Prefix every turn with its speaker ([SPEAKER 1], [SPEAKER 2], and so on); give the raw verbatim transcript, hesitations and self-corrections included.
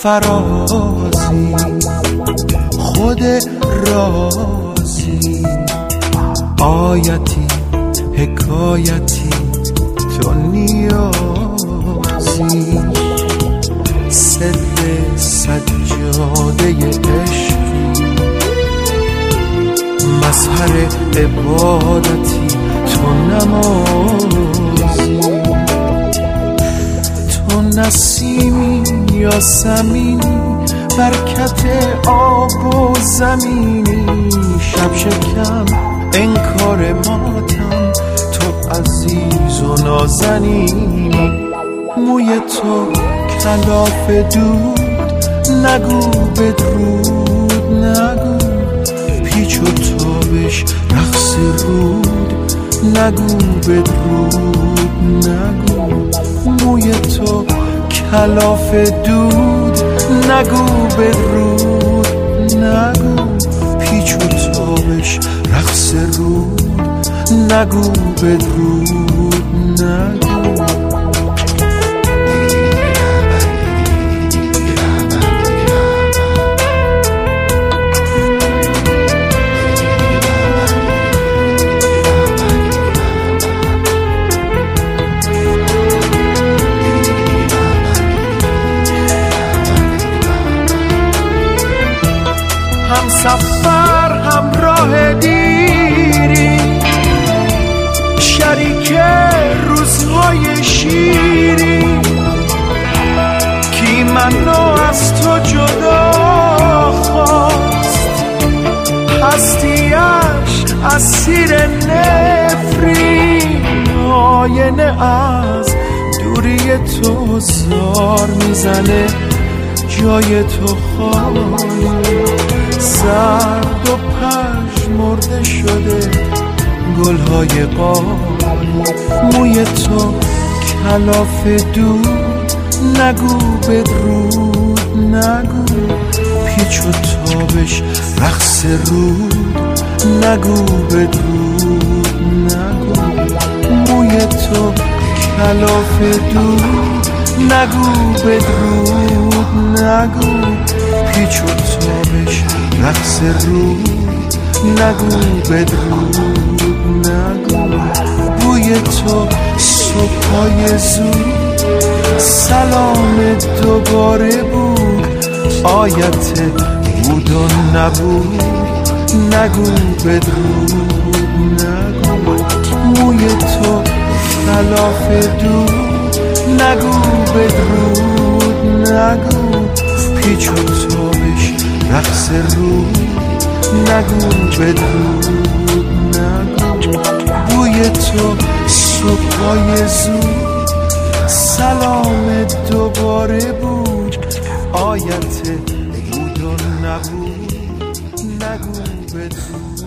[SPEAKER 1] فرازی خود رازی آیتی حکایتی تو نیازی سر سجاده عشقی مظهر عبادتی تو نمازی تو نسیمی یا زمینی برکت آب و زمینی شب شکم انکار ماتم تو عزیز و نازنینی موی تو کلاف دود نگو بدرود نگو پیچ و تابش رقص رود نگو بدرود نگو موی تو کلاف دود نگو بدرود نگو پیچ و تابش رقص رود نگو بدرود نگو هم سفر همراه دیری شریک روزهای شیری کی منو از تو جدا خواست هستیش اسیر نفرین آینه از دوری تو زار میزنه جای تو خالی زرد و پژمرده شده گلهای قالی موی تو کلاف دود نگو بدرود نگو پیچ و تابش رقص رود نگو بدرود نگو موی تو کلاف دود نگو بدرود نگو پیچ و تابش رقص رود نگو بدرود نگو بوی تو صبحای زود سلام دوباره بود آیت بود و نبود نگو بدرود نگو موی تو خلاف دود نگو بدرود نگو پیچ و تابش رقص رود نگو بدرود نگو بوی تو صبحای زود سلام دوباره بود آیت بود و نبود نگو بدرود